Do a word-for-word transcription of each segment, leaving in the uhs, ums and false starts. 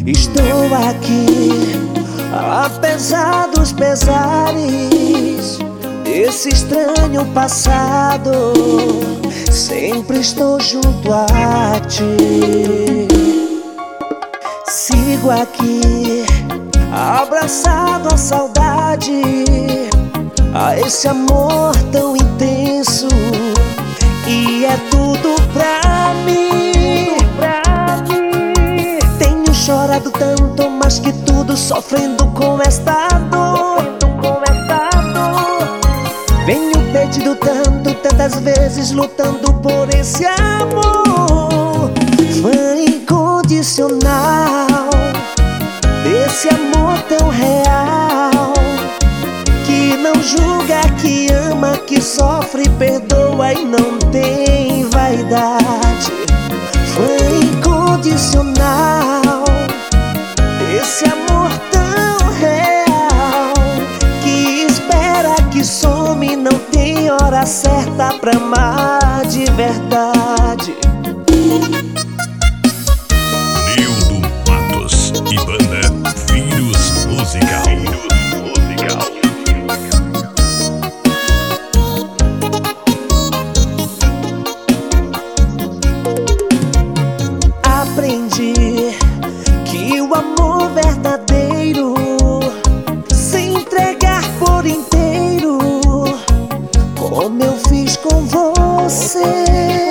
Estou aqui, apesar dos pesares desse estranho passado. Sempre estou junto a ti. Sigo aqui, abraçado à saudade, a esse amor tão intenso. E é tudo pra mim, pra mim. Tenho chorado tanto, mais que tudo, sofrendo com esta dor, com esta dor. Venho pedindo tanto, tantas vezes, lutando por esse amor. Fã incondicional desse amor tão real, que não julga, que ama, que sofre, perdoa e não tem vaidade. Fã incondicional desse amor tão real, que espera, que some, não tem hora certa pra amar de verdade. Nildo Matos e banda Vírus Musical. Aprendi que o amor verdadeiro se entregar por inteiro, como eu fiz com você.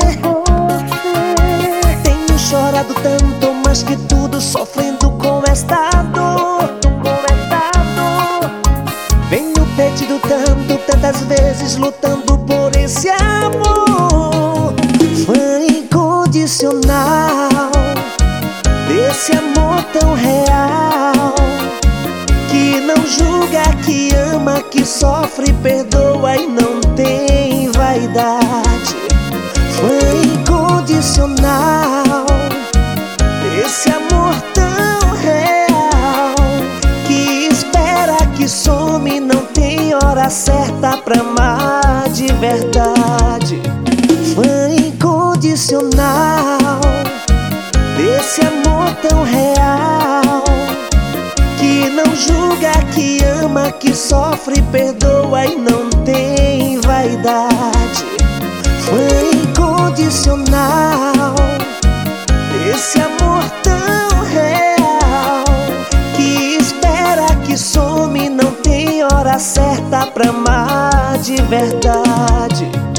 Tenho chorado tanto, mais que tudo, sofrendo com esta dor, com esta dor. Venho pedindo tanto, tantas vezes, lutando por esse amor. Fã incondicional desse amor tão real, que não julga, que ama, que sofre, perdoa e não tem vaidade. Fã incondicional desse amor tão real, que espera, que some, não tem hora certa pra amar de verdade. Fã incondicional desse amor tão real, que não julga, que ama, que sofre, perdoa e não tem vaidade. Fã incondicional desse amor tão real, que espera, que some, não tem hora certa pra amar de verdade.